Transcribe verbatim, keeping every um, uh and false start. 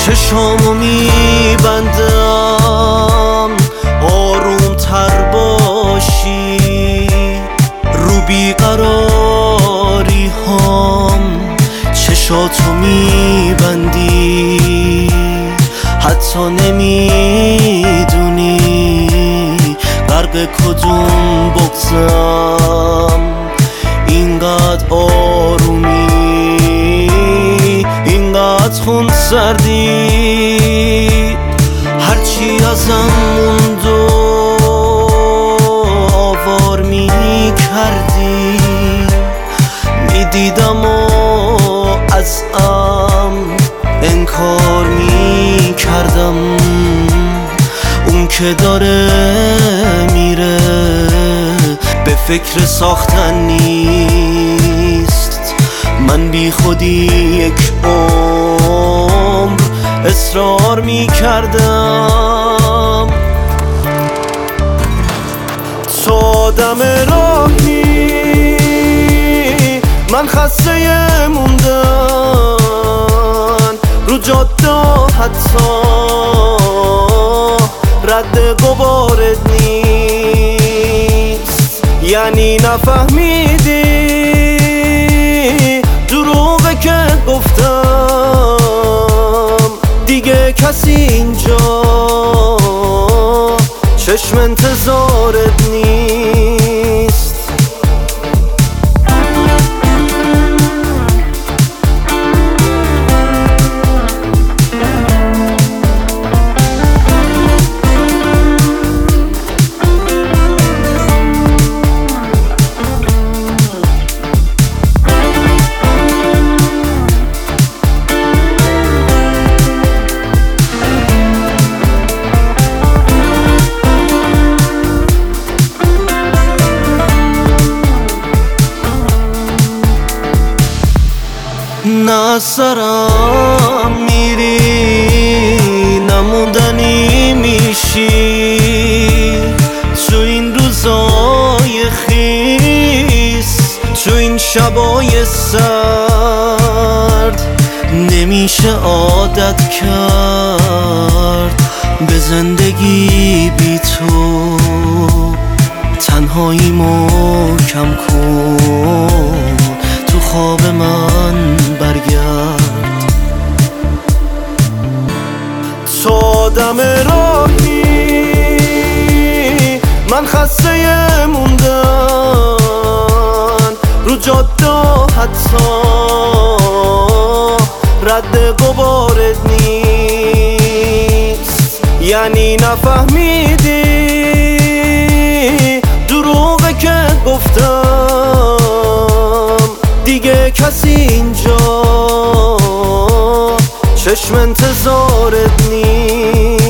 چشامو میبندم آروم تر باشی، رو بیقراری هم چشاتو میبندی، حتی نمیدونی غرق کدوم بگذم. اینقدر آرومی، اینقدر خون سردی، هرچی ازم موند و آوار میکردی، میدیدم و ازم انکار میکردم. اون که داره میره به فکر ساختن نیست، من بی خودی یک عمر اصرار میکردم. تو آدم راهی، من خسته موندن رو جاده، حتی رد غبارت نیست. یعنی نفهمیدی دروغه که گفتم، دیگه کسی اینجا چشم انتظارت نیست. نه سرم میری، نموندنی میشی تو این روزای خیس، تو این شبای سرد. نمیشه عادت کرد به زندگی بی تو، تنهاییمو کم کن، تو خواب من برگرد. تو آدم راهی، من خسته موندن رو جاده، حتی رد غبارت نیست. یعنی نفهمیدی دروغه که گفتم، دیگه کسی اینجا چشم انتظارت نیست.